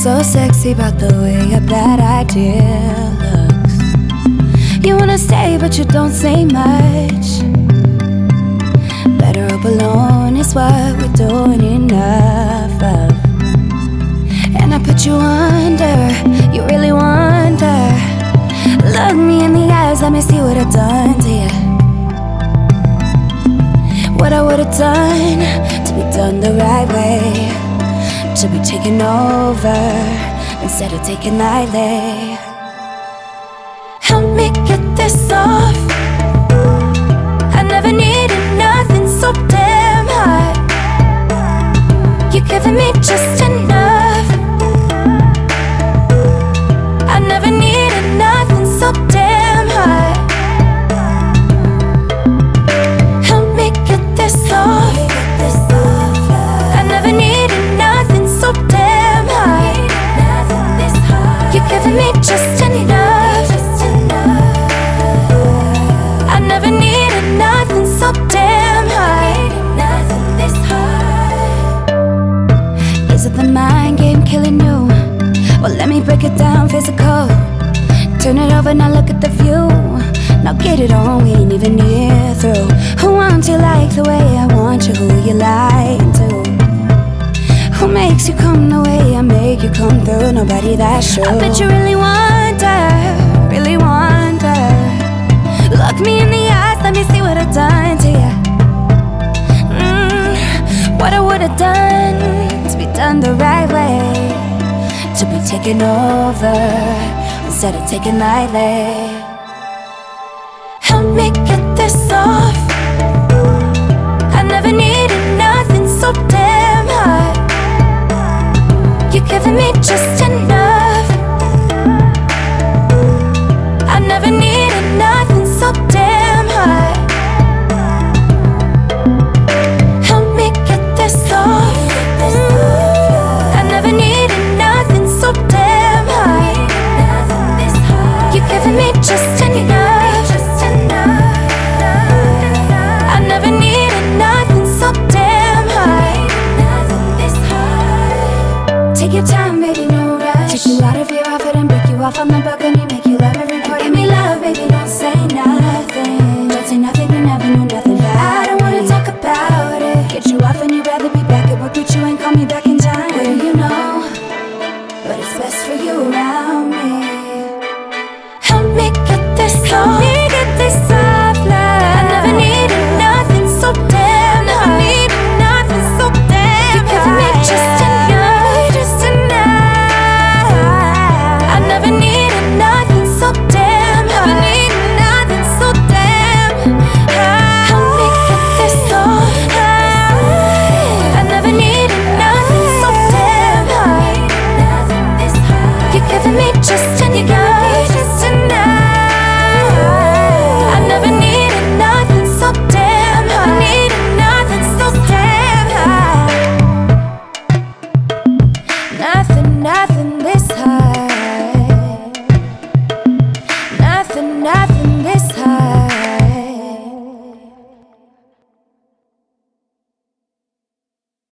so sexy about the way your bad idea looks. You wanna stay but you don't say much. Better up alone is what we're doing enough of. And I put you under, you really wonder. Look me in the eyes, let me see what I've done to you. What I would've done to be done the right way, to be taken over instead of taken lightly. Help me get this off. I never needed nothing so damn hot. You're giving me just enough. I never needed nothing so damn hot. Help me get this off. I never needed nothing so damn hot. You're giving me just enough. I never needed nothing so damn hot. Is it the mind game killing you? Well, let me break it down physical. Turn it over, now look at the view. Now get it on, we ain't even near through. Who wants you like the way I want you? Who you lying to? Who makes you come the way I make you come through? Nobody, that's true. I bet you really wonder, really wonder. Look me in the eyes, let me see what I've done to you. What I would've done to be done the right way, to be taken over instead of taken lightly. Help me get this off. I never needed nothing so damn hot. You're giving me just enough. I never needed nothing so damn hot. Help me get this off. I never needed nothing so damn hot. You're giving me just enough. I never needed nothing so damn hot. Take your time, baby, no rush. Take you out of your outfit and break you off on the bucket.